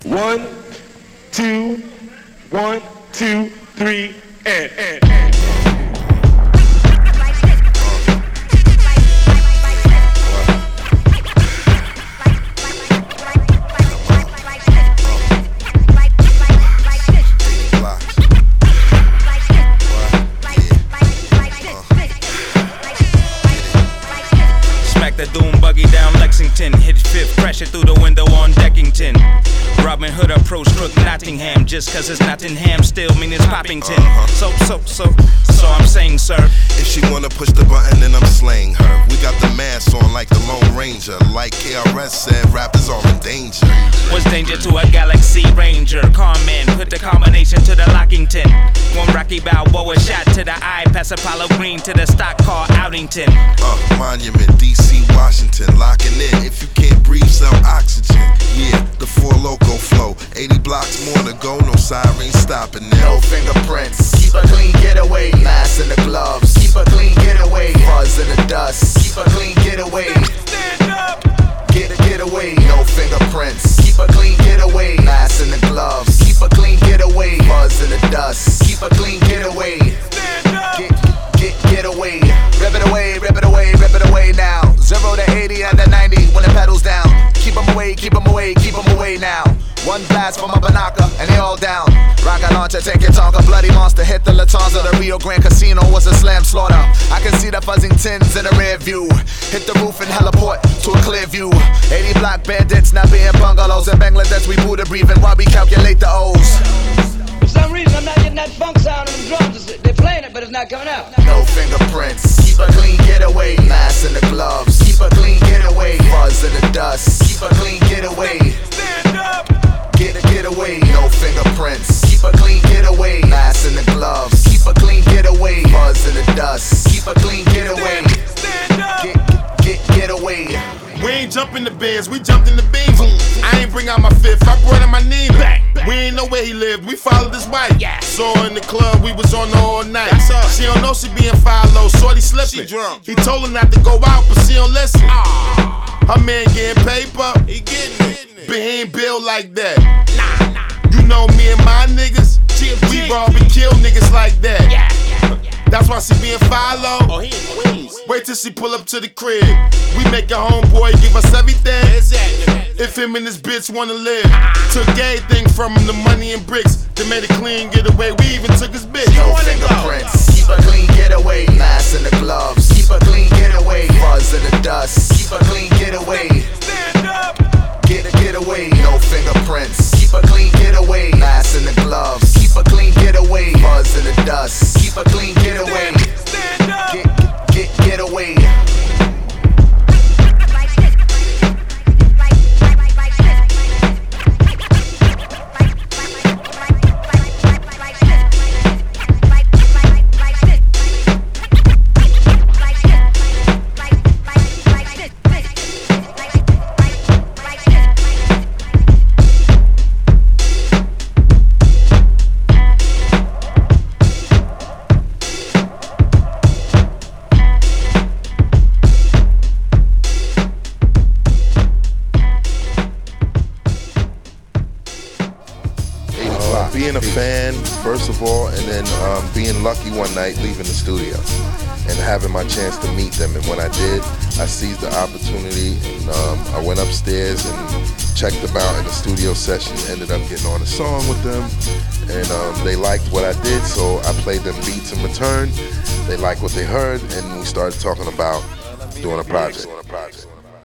One, two, 1, 2, 3, and. Smack the doom buggy down Lexington, hit fifth, crash it through the window on Deckington. Robin Hood approach Crook Nottingham, just cause it's Nottingham still mean it's Poppington. So I'm saying, sir, if she wanna push the button, then I'm slaying her. We got the mask on like the Lone Ranger. Like KRS said, rappers are in danger. What's danger to a Galaxy Ranger? Carman, put the combination to the Lockington. One Rocky Balboa shot to the eye, pass Apollo Green to the stock car Outington. Monument, DC, Washington, locking in. If you can't breathe, sell oxygen. Yeah, the 4 Loco flow. 80 blocks more to go, no sirens stopping them. No fingerprints, keep a clean getaway. Mask in the gloves, keep a clean getaway. Fuzz in the dust, keep a clean getaway. Stand up! Get away, no fingerprints, keep a clean getaway. Mask in the gloves, keep a clean getaway. Fuzz in the dust, keep a clean getaway. Stand up! Get away, rip it away, rip it away, rip it away now. 0 to 80 and then 90 when the pedal's down. Keep 'em away, keep 'em away, keep 'em away now. One blast from a Banaka and they all down. Rocket launcher, take your Tonka, bloody monster, hit the Latanza. The Rio Grande Casino was a slam slaughter. I can see the buzzing tins in the rear view. Hit the roof and heliport to a clear view. 80 block bandits, not being bungalows. In Bangladesh we Buddha breathing while we calculate the O's. For some reason I'm not getting that funk sound in the drums. They're playing it, but it's not coming out. No fingerprints, keep a clean getaway. Mask in the gloves, keep a clean getaway. Fuzz in the dust, keep a clean getaway. Stand up! Get away, no fingerprints, keep a clean getaway. Mask in the gloves, keep a clean getaway. Fuzz in the dust, keep a clean getaway. Stand up! Get away. We ain't jumping the bins, we jumped in the beans. I ain't bring out my fifth, I brought in my knee. We ain't know where he lived, we followed his wife. Saw her in the club, we was on her all night. She don't know she being follow, shorty slipping. He told her not to go out, but she don't listen. Her man getting paper, he getting it. But he ain't built like that. You know me and my niggas, we rob and kill niggas like that. That's why she being follow. Oh, he in Queens. Wait till she pull up to the crib. We make a homeboy give us everything. If him and his bitch wanna live. Took everything from him, the money and bricks. They made a clean getaway. We even took his bitch. No fingerprints, keep a clean getaway. Mask in the gloves, keep a clean getaway. Fuzz in the dust, keep a clean getaway. Stand up! Get away, no fingerprints, keep a clean getaway. Mask in the gloves, keep a clean getaway. Fuzz in the dust, keep a clean getaway. Stand up! Get away. Being a fan, first of all, and then being lucky one night leaving the studio and having my chance to meet them. And when I did, I seized the opportunity and I went upstairs and checked them out in the studio session, ended up getting on a song with them, and they liked what I did, so I played them beats in return. They liked what they heard, and we started talking about doing a project.